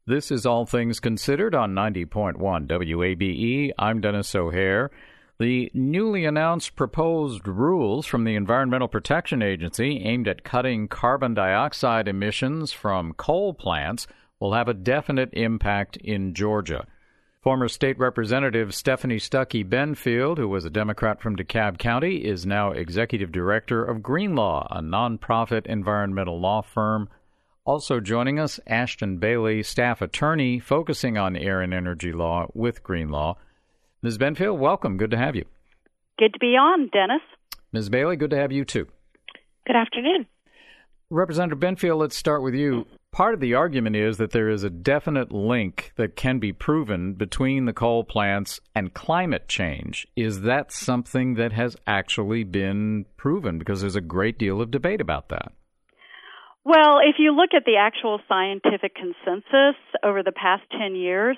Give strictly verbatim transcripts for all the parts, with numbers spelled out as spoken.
This is All Things Considered on ninety point one W A B E. I'm Dennis O'Hare. The newly announced proposed rules from the Environmental Protection Agency aimed at cutting carbon dioxide emissions from coal plants will have a definite impact in Georgia. Former State Representative Stephanie Stuckey Benfield, who was a Democrat from DeKalb County, is now Executive Director of Greenlaw, a nonprofit environmental law firm. Also joining us, Ashton Bailey, staff attorney focusing on air and energy law with Greenlaw. Miz Benfield, welcome. Good to have you. Good to be on, Dennis. Miz Bailey, good to have you too. Good afternoon. Representative Benfield, let's start with you. Part of the argument is that there is a definite link that can be proven between the coal plants and climate change. Is that something that has actually been proven? Because there's a great deal of debate about that. Well, if you look at the actual scientific consensus over the past ten years,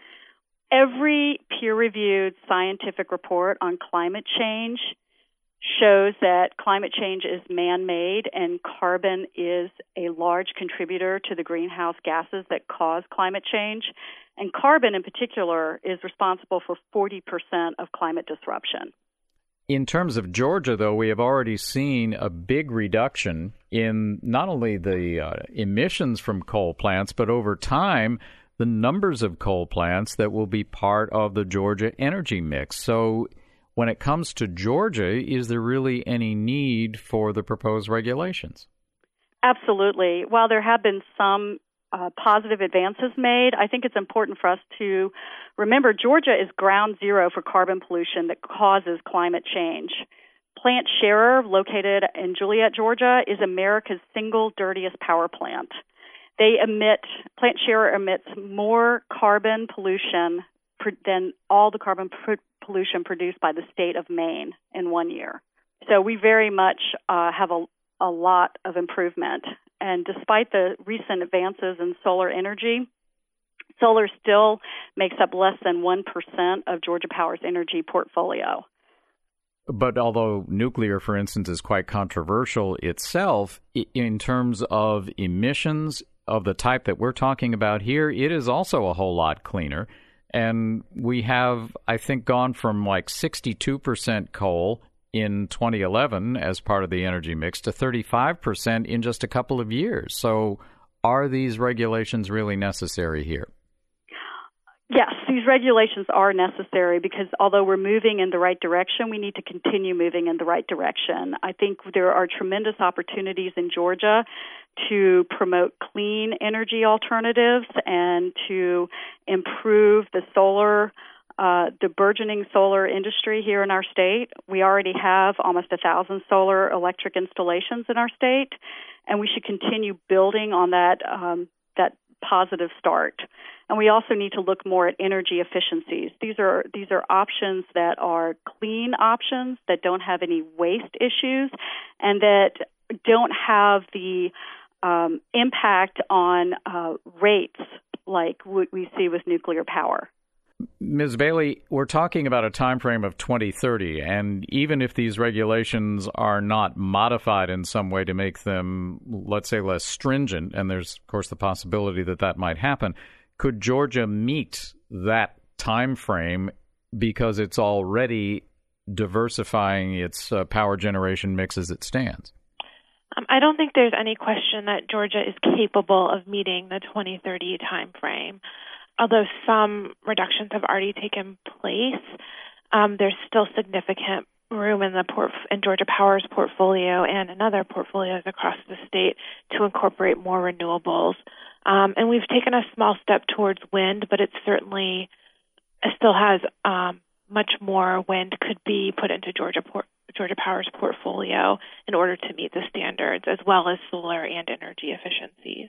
every peer-reviewed scientific report on climate change shows that climate change is man-made and carbon is a large contributor to the greenhouse gases that cause climate change. And carbon in particular is responsible for forty percent of climate disruption. In terms of Georgia, though, we have already seen a big reduction in not only the uh, emissions from coal plants, but over time, the numbers of coal plants that will be part of the Georgia energy mix. So when it comes to Georgia, is there really any need for the proposed regulations? Absolutely. While there have been some uh, positive advances made, I think it's important for us to remember Georgia is ground zero for carbon pollution that causes climate change. Plant Scherer, located in Juliet, Georgia, is America's single dirtiest power plant. They emit, Plant Scherer emits more carbon pollution than all the carbon pr- pollution produced by the state of Maine in one year. So we very much uh, have a, a lot of improvement. And despite the recent advances in solar energy, solar still makes up less than one percent of Georgia Power's energy portfolio. But although nuclear, for instance, is quite controversial itself, in terms of emissions of the type that we're talking about here, it is also a whole lot cleaner. And we have, I think, gone from like sixty-two percent coal in twenty eleven as part of the energy mix to thirty-five percent in just a couple of years. So are these regulations really necessary here? Yes, these regulations are necessary because although we're moving in the right direction, we need to continue moving in the right direction. I think there are tremendous opportunities in Georgia to promote clean energy alternatives and to improve the solar, uh, the burgeoning solar industry here in our state. We already have almost a thousand solar electric installations in our state, and we should continue building on that um, that positive start. And we also need to look more at energy efficiencies. These are these are options that are clean options that don't have any waste issues and that don't have the um, impact on uh, rates like what we see with nuclear power. Miz Bailey, we're talking about a time frame of twenty thirty, and even if these regulations are not modified in some way to make them, let's say, less stringent, and there's, of course, the possibility that that might happen, could Georgia meet that time frame because it's already diversifying its uh, power generation mix as it stands? Um, I don't think there's any question that Georgia is capable of meeting the twenty thirty time frame. Although some reductions have already taken place, um, there's still significant room in the port- in Georgia Power's portfolio and in other portfolios across the state to incorporate more renewables. Um, and we've taken a small step towards wind, but it certainly it still has um, much more wind could be put into Georgia port- Georgia Power's portfolio in order to meet the standards, as well as solar and energy efficiencies.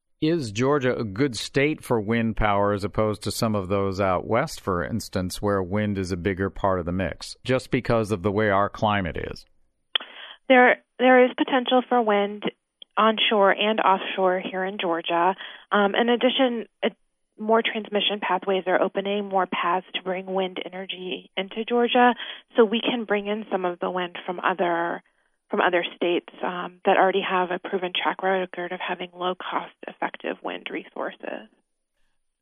Is Georgia a good state for wind power as opposed to some of those out west, for instance, where wind is a bigger part of the mix, just because of the way our climate is? There, there is potential for wind onshore and offshore here in Georgia. Um, in addition, it, more transmission pathways are opening, more paths to bring wind energy into Georgia, so we can bring in some of the wind from other from other states um, that already have a proven track record of having low-cost, effective wind resources.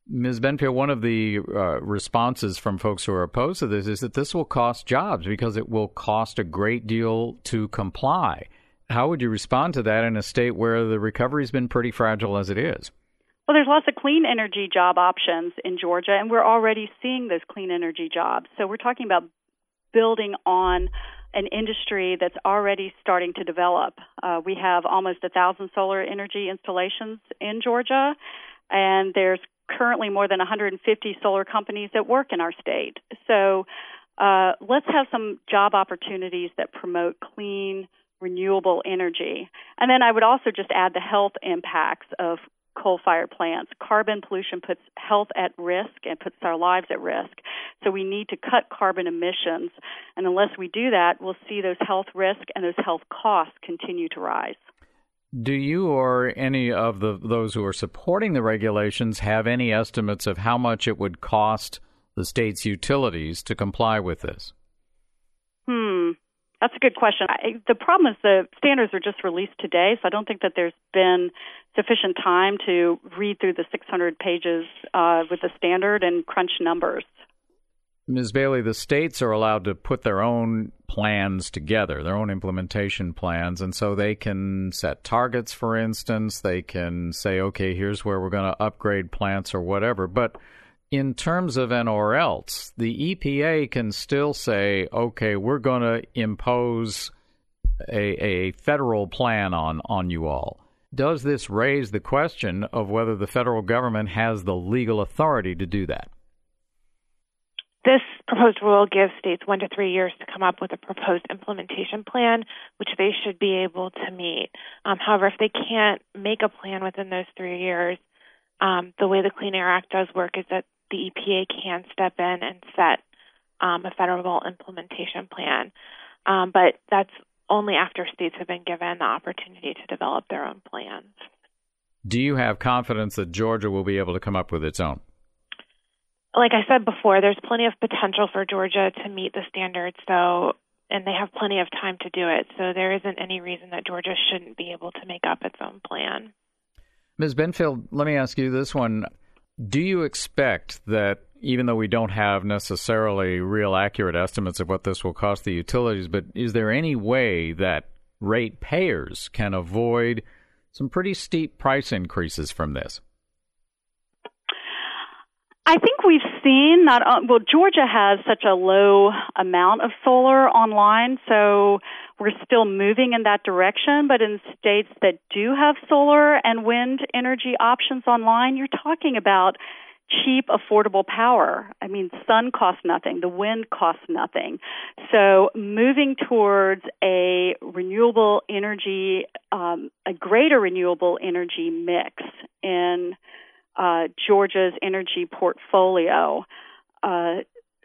Miz Benfield, one of the uh, responses from folks who are opposed to this is that this will cost jobs because it will cost a great deal to comply. How would you respond to that in a state where the recovery has been pretty fragile as it is? Well, there's lots of clean energy job options in Georgia, and we're already seeing those clean energy jobs. So we're talking about building on an industry that's already starting to develop. Uh, we have almost one thousand solar energy installations in Georgia, and there's currently more than one hundred fifty solar companies that work in our state. So uh, let's have some job opportunities that promote clean, renewable energy. And then I would also just add the health impacts of coal-fired plants. Carbon pollution puts health at risk and puts our lives at risk. So we need to cut carbon emissions. And unless we do that, we'll see those health risks and those health costs continue to rise. Do you or any of the those who are supporting the regulations have any estimates of how much it would cost the state's utilities to comply with this? Hmm. That's a good question. I, the problem is the standards are just released today, so I don't think that there's been sufficient time to read through the six hundred pages uh, with the standard and crunch numbers. Miz Bailey, the states are allowed to put their own plans together, their own implementation plans, and so they can set targets, for instance. They can say, okay, here's where we're going to upgrade plants or whatever. But in terms of an or else, the E P A can still say, okay, we're going to impose a, a federal plan on, on you all. Does this raise the question of whether the federal government has the legal authority to do that? This proposed rule gives states one to three years to come up with a proposed implementation plan, which they should be able to meet. Um, however, if they can't make a plan within those three years, um, the way the Clean Air Act does work is that the E P A can step in and set um, a federal implementation plan. Um, but that's only after states have been given the opportunity to develop their own plans. Do you have confidence that Georgia will be able to come up with its own? Like I said before, there's plenty of potential for Georgia to meet the standards, so and they have plenty of time to do it. So there isn't any reason that Georgia shouldn't be able to make up its own plan. Miz Benfield, let me ask you this one. Do you expect that, even though we don't have necessarily real accurate estimates of what this will cost the utilities, but is there any way that ratepayers can avoid some pretty steep price increases from this? I think we've seen not well. Georgia has such a low amount of solar online, so we're still moving in that direction. But in states that do have solar and wind energy options online, you're talking about cheap, affordable power. I mean, sun costs nothing. The wind costs nothing. So moving towards a renewable energy, um, a greater renewable energy mix in Uh, Georgia's energy portfolio uh,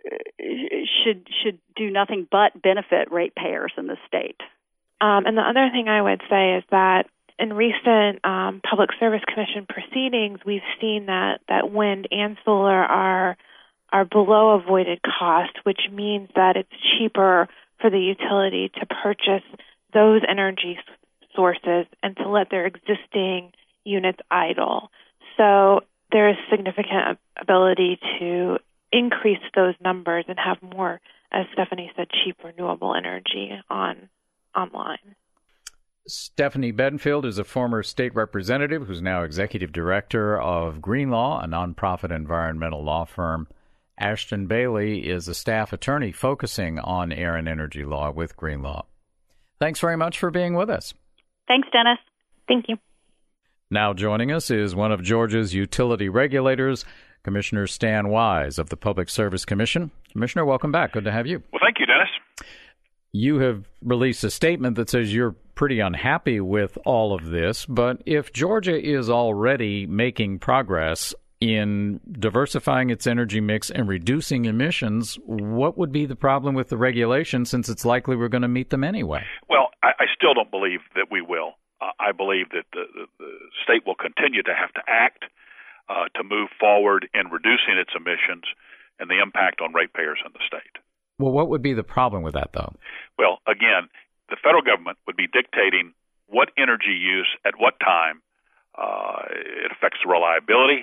should should do nothing but benefit ratepayers in the state. Um, and the other thing I would say is that in recent um, Public Service Commission proceedings, we've seen that, that wind and solar are are below avoided cost, which means that it's cheaper for the utility to purchase those energy sources and to let their existing units idle. So there is significant ability to increase those numbers and have more, as Stephanie said, cheap renewable energy on online. Stephanie Benfield is a former state representative who's now executive director of Greenlaw, a nonprofit environmental law firm. Ashton Bailey is a staff attorney focusing on air and energy law with Greenlaw. Thanks very much for being with us. Thanks, Dennis. Thank you. Now joining us is one of Georgia's utility regulators, Commissioner Stan Wise of the Public Service Commission. Commissioner, welcome back. Good to have you. Well, thank you, Dennis. You have released a statement that says you're pretty unhappy with all of this, but if Georgia is already making progress in diversifying its energy mix and reducing emissions, what would be the problem with the regulation, since it's likely we're going to meet them anyway? Well, I, I still don't believe that we will. Uh, I believe that the, the, the state will continue to have to act uh, to move forward in reducing its emissions and the impact on ratepayers in the state. Well, what would be the problem with that, though? Well, again, the federal government would be dictating what energy use at what time. Uh, it affects the reliability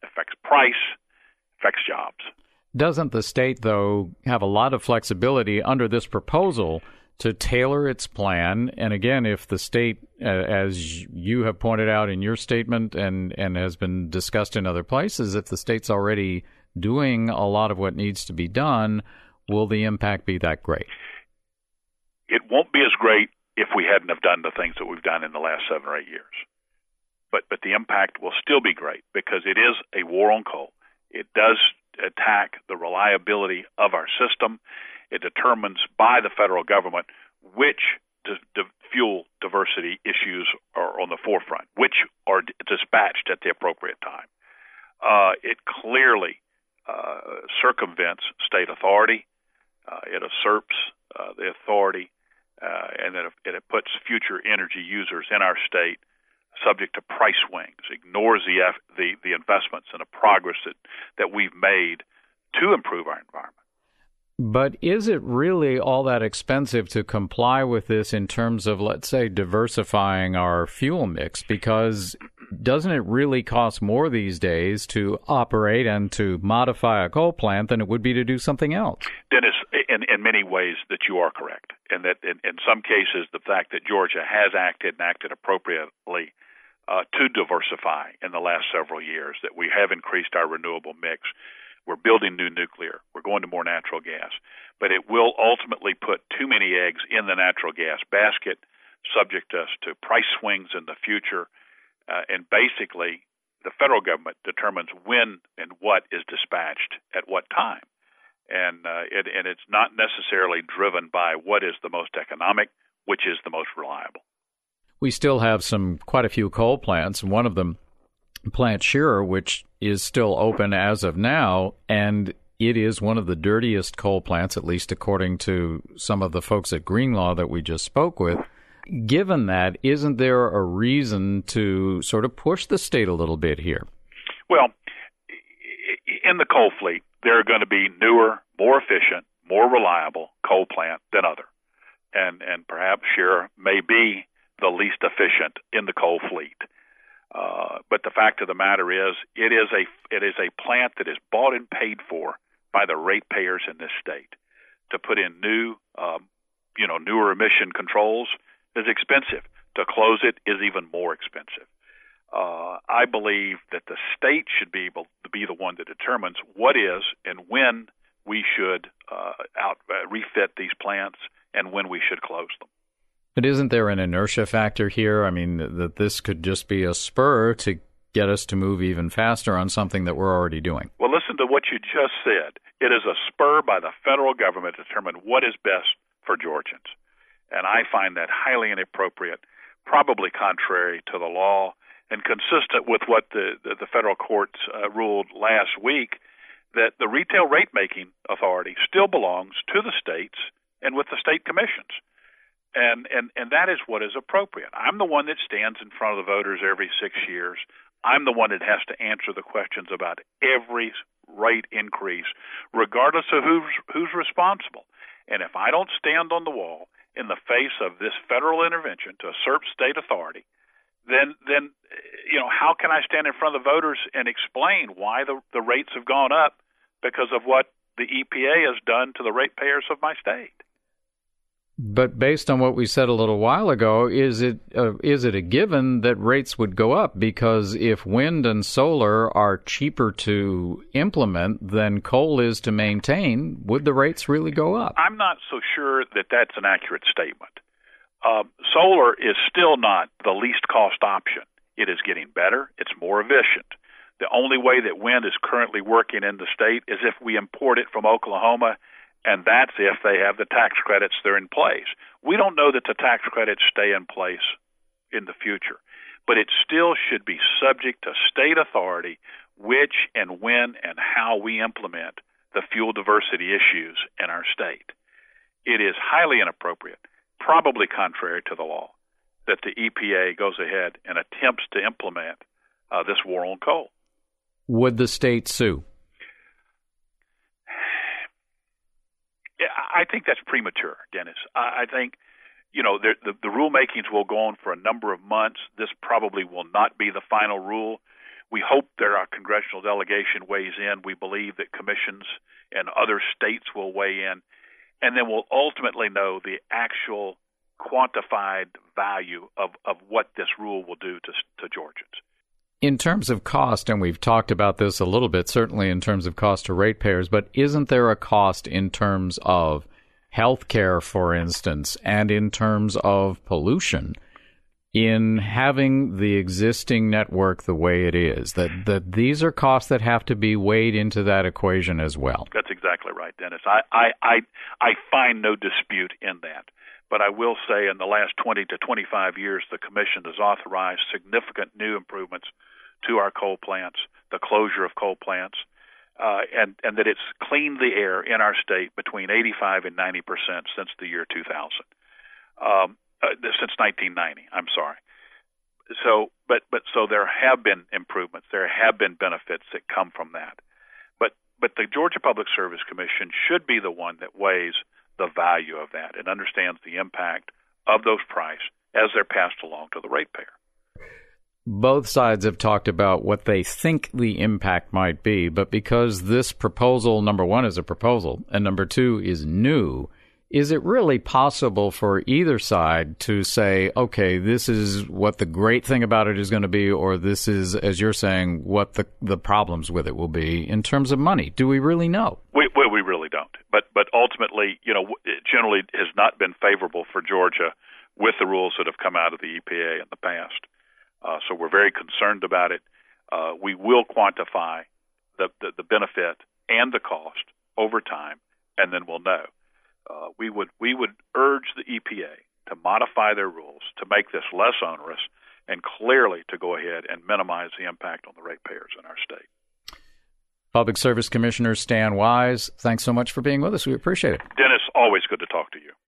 affects price, affects jobs. Doesn't the state, though, have a lot of flexibility under this proposal to tailor its plan? And again, if the state, uh, as you have pointed out in your statement and, and has been discussed in other places, if the state's already doing a lot of what needs to be done, will the impact be that great? It won't be as great if we hadn't have done the things that we've done in the last seven or eight years. But but the impact will still be great because it is a war on coal. It does attack the reliability of our system. It determines by the federal government which di- di- fuel diversity issues are on the forefront, which are d- dispatched at the appropriate time. Uh, it clearly uh, circumvents state authority. Uh, it usurps uh, the authority, uh, and it, it puts future energy users in our state subject to price swings, ignores the, the the investments and the progress that, that we've made to improve our environment. But is it really all that expensive to comply with this in terms of, let's say, diversifying our fuel mix? Because doesn't it really cost more these days to operate and to modify a coal plant than it would be to do something else? Dennis, in, in many ways that you are correct, and that in, in some cases the fact that Georgia has acted and acted appropriately Uh, to diversify in the last several years, that we have increased our renewable mix. We're building new nuclear. We're going to more natural gas. But it will ultimately put too many eggs in the natural gas basket, subject us to price swings in the future. Uh, and basically, the federal government determines when and what is dispatched at what time. And, uh, it, and it's not necessarily driven by what is the most economic, which is the most reliable. We still have some quite a few coal plants, one of them, Plant Scherer, which is still open as of now, and it is one of the dirtiest coal plants, at least according to some of the folks at Greenlaw that we just spoke with. Given that, isn't there a reason to sort of push the state a little bit here? Well, in the coal fleet, there are going to be newer, more efficient, more reliable coal plant than other. And, and perhaps Scherer may be the least efficient in the coal fleet. Uh, but the fact of the matter is, it is a it is a plant that is bought and paid for by the ratepayers in this state. To put in new, um, you know, newer emission controls is expensive. To close it is even more expensive. Uh, I believe that the state should be able to be the one that determines what is and when we should uh, out uh, refit these plants and when we should close them. But isn't there an inertia factor here? I mean, that this could just be a spur to get us to move even faster on something that we're already doing. Well, listen to what you just said. It is a spur by the federal government to determine what is best for Georgians. And I find that highly inappropriate, probably contrary to the law, and consistent with what the, the, the federal courts uh, ruled last week, that the retail rate-making authority still belongs to the states and with the state commissions. And, and and that is what is appropriate. I'm the one that stands in front of the voters every six years. I'm the one that has to answer the questions about every rate increase, regardless of who's, who's responsible. And if I don't stand on the wall in the face of this federal intervention to usurp state authority, then, then you know, how can I stand in front of the voters and explain why the, the rates have gone up because of what the E P A has done to the ratepayers of my state? But based on what we said a little while ago, is it uh, is it a given that rates would go up? Because if wind and solar are cheaper to implement than coal is to maintain, would the rates really go up? I'm not so sure that that's an accurate statement. Uh, solar is still not the least cost option. It is getting better. It's more efficient. The only way that wind is currently working in the state is if we import it from Oklahoma, and that's if they have the tax credits that are in place. We don't know that the tax credits stay in place in the future, but it still should be subject to state authority which and when and how we implement the fuel diversity issues in our state. It is highly inappropriate, probably contrary to the law, that the E P A goes ahead and attempts to implement uh, this war on coal. Would the state sue? I think that's premature, Dennis. I think, you know, the, the, the rulemakings will go on for a number of months. This probably will not be the final rule. We hope that our congressional delegation weighs in. We believe that commissions and other states will weigh in. And then we'll ultimately know the actual quantified value of, of what this rule will do to, to Georgians. In terms of cost, and we've talked about this a little bit, certainly in terms of cost to ratepayers, but isn't there a cost in terms of health care, for instance, and in terms of pollution in having the existing network the way it is? That, that these are costs that have to be weighed into that equation as well. That's exactly right, Dennis. I, I, I, I find no dispute in that. But I will say in the last twenty to twenty-five years, the Commission has authorized significant new improvements to our coal plants, the closure of coal plants, uh, and, and that it's cleaned the air in our state between eighty-five and ninety percent since the year two thousand, um, uh, since nineteen ninety, I'm sorry. So, but, but so there have been improvements. There have been benefits that come from that. But, but the Georgia Public Service Commission should be the one that weighs the value of that and understands the impact of those prices as they're passed along to the ratepayer. Both sides have talked about what they think the impact might be, but because this proposal, number one, is a proposal, and number two, is new, is it really possible for either side to say, okay, this is what the great thing about it is going to be, or this is, as you're saying, what the, the problems with it will be in terms of money? Do we really know? We, well, we really don't. But but ultimately, you know, it generally has not been favorable for Georgia with the rules that have come out of the E P A in the past. Uh, so we're very concerned about it. Uh, we will quantify the, the, the benefit and the cost over time, and then we'll know. Uh, we would we would urge the E P A to modify their rules to make this less onerous and clearly to go ahead and minimize the impact on the ratepayers in our state. Public Service Commissioner Stan Wise, thanks so much for being with us. We appreciate it. Dennis, always good to talk to you.